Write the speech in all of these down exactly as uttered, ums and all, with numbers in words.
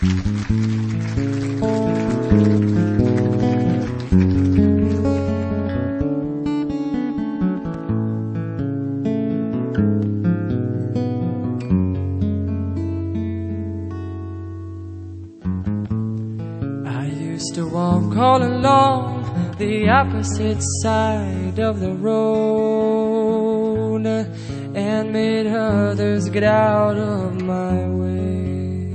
To walk all along the opposite side of the road and made others get out of my way.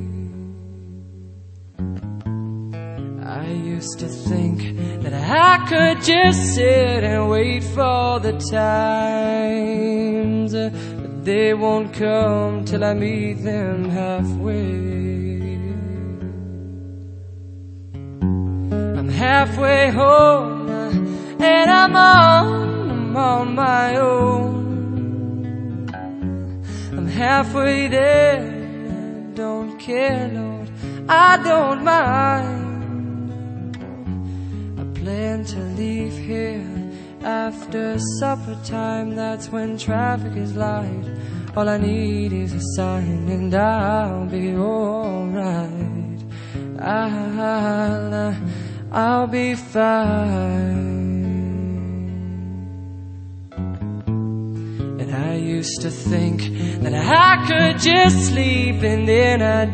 I used to think that I could just sit and wait for the times, but they won't come till I meet them halfway. Halfway home and I'm on, I'm on my own. I'm halfway there, I don't care, Lord, I don't mind. I plan to leave here after supper time. That's when traffic is light. All I need is a sign and I'll be alright. I'll uh, I'll be fine. And I used to think that I could just sleep and then I'd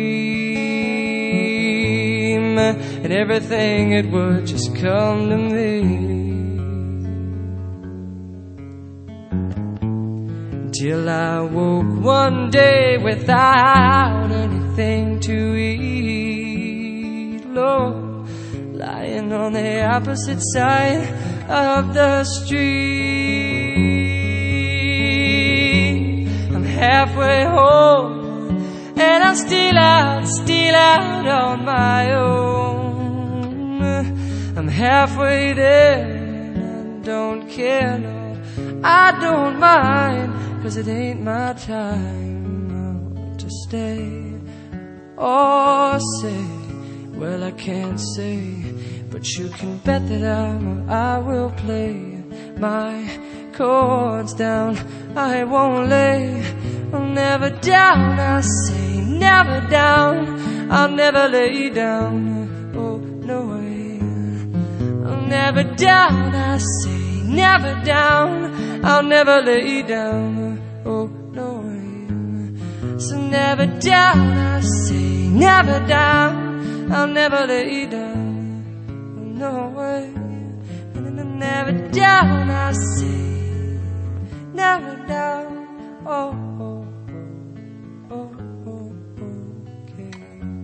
dream, and everything it would just come to me. Till I woke one day without anything to eat, Lord, lying on the opposite side of the street. I'm halfway home and I'm still out, still out on my own. I'm halfway there and I don't care, Lord, I don't mind, 'cause it ain't my time to stay or say. Well, I can't say, but you can bet that I'm, I will play my chords down. I won't lay, I'll never down. I say never down, I'll never lay down. Oh, no way. I'll never down, I say never down, I'll never lay down. Oh, no way. So never down, I say never down, I'll never lay down, no way. And I'm never down, I say, never down, oh, oh, oh, oh, okay.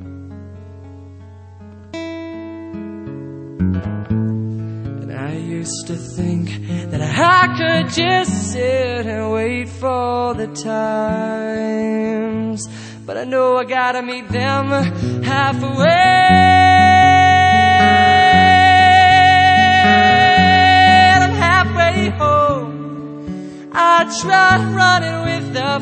And I used to think that I could just sit and wait for the times, but I know I gotta meet them halfway. I'm halfway home, I try running with the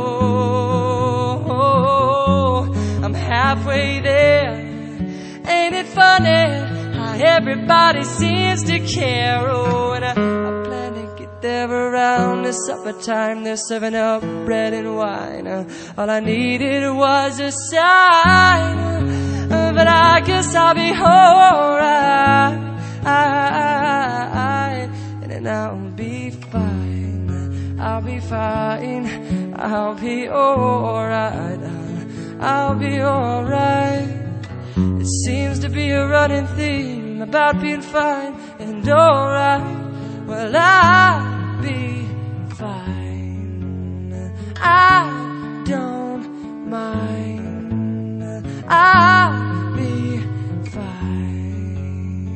flow. I'm halfway there, ain't it funny how everybody seems to care? Oh, and I, I plan to get there around the supper time. They're serving up bread and wine. Uh, all I needed was a sign, uh, but I guess I'll be alright, and then I'll be fine. I'll be fine. I'll be alright. I'll be alright. It seems to be a running theme about being fine and alright. Well, I'll be fine. I don't mind. I'll be fine.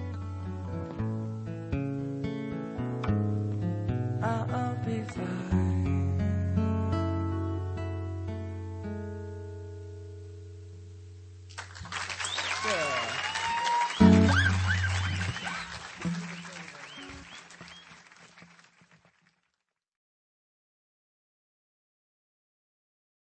I'll be fine.